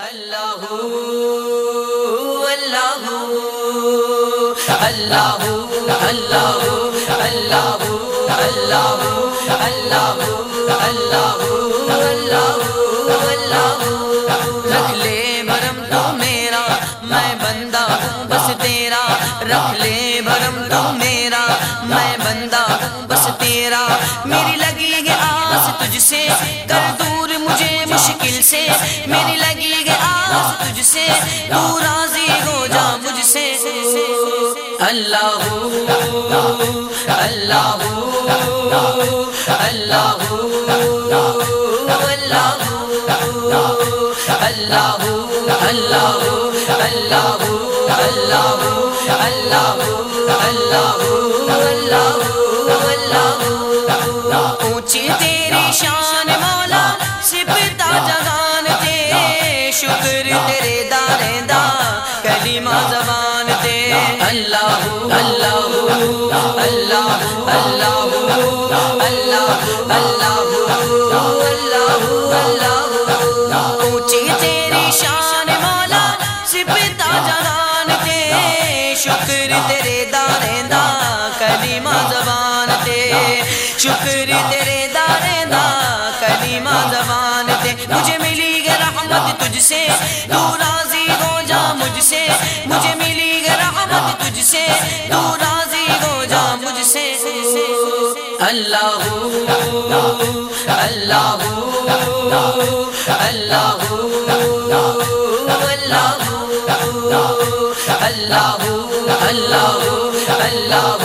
اللہ اللہ اللہ اللہ اللہ اللہ اللہ اللہ اللہ رکھ لے بھرم تو میرا میں بندہ ہوں بس تیرا رکھ لے بھرم تو میرا میں بندہ ہوں بس تیرا میری لگی ہے آس تجھ سے کر دور مجھے مشکل سے میری لگی ہے آس تجھ سے تو راضی ہو جا مجھ سے اللہ اللہ اللہ اللہ اللہ اللہ اللہ اونچی تیری شان مولا سپتا جہان تے شکر تیرے دارندہ کلمہ زبان تے اللہ اللہ اللہ اللہ اللہ اللہ اللہ اونچی تیری شان مولا سپتا جہان تے شکر تیرے دارندہ کلمہ زبان تے شکر تیرے دارندہ کلمہ زبان تے مجھے ملی ہے رحمت تجھ سے تو راضی ہو جا مجھ سے مجھے ملی ہے رحمت تجھ سے تو راضی ہو جا مجھ سے اللہ اللہ اللہ اللہ اللہ اللہ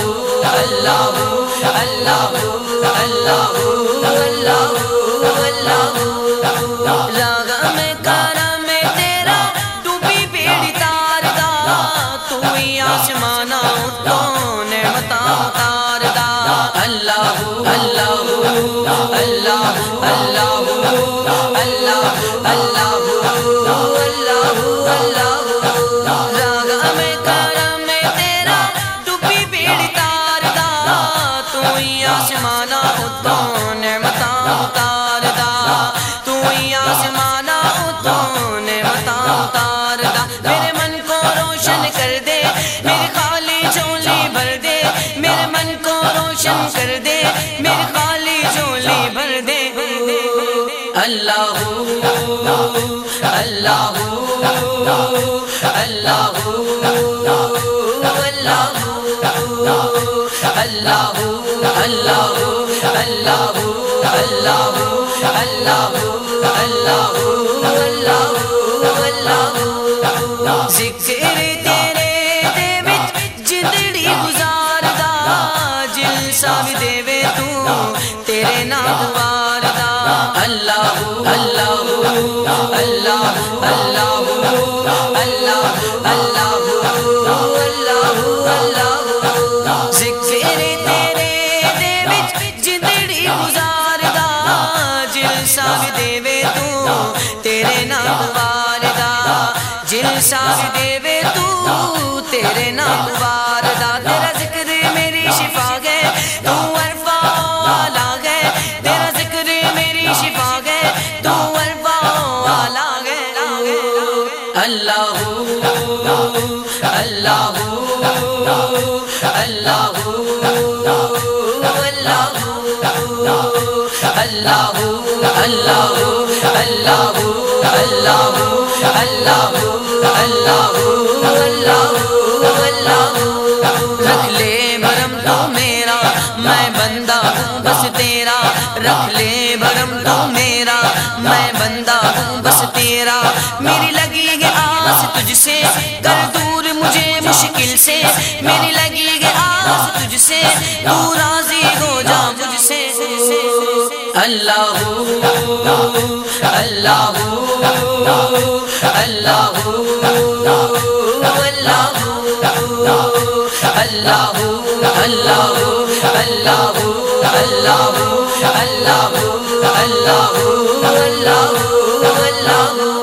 راغم کرم تیرا تو بھی بیڑی تار دا تو ہی آسمانا تو نعمتاں اتار دا اللہ اللہ اللہ اللہ اللہ اللہ راغم کرم تیرا تو بھی بیڑی تار دا تو ہی آسمانا تو نعمتاں اتار دا تو ہی آسمانا تو نعمتاں اتار دا میرے من کو روشن کر دے میری خالی جھولی بھر دے میرے من کو روشن کر دے میری خالی جھولی بھر دے اللہ اللہ اللہ اللہ اللہ ذکر تیرے دے وچ جندڑی گزاردا جلسہ بھی دے وے تو تیرے نام واردا اللہ اللہ اللہ اللہ اللہ اللہ ذکر تیرے دے وچ جندڑی گزاردا جلسہ بھی دے وے تو تیرے نام واردا جلسہ بھی دے وے تو تیرے نام واردا تیرا ذکر میری شفا ہے تو عرفہ والا ہے تیرا ذکر میری شفا ہے تو عرفہ والا ہے اللہ اللہ اللہ اللہ اللہ اللہ رکھ لے بھرم تو میرا میں بندہ ہوں بس تیرا رکھ لے بھرم تو میرا میں بندہ ہوں بس تیرا میری لگی ہے آس تجھ سے کر دور مجھے مشکل سے میری لگی ہے آس تجھ سے تو راضی ہو جا مجھ سے اللہ اللہ اللہ اللہ اللہ اللہ اللہ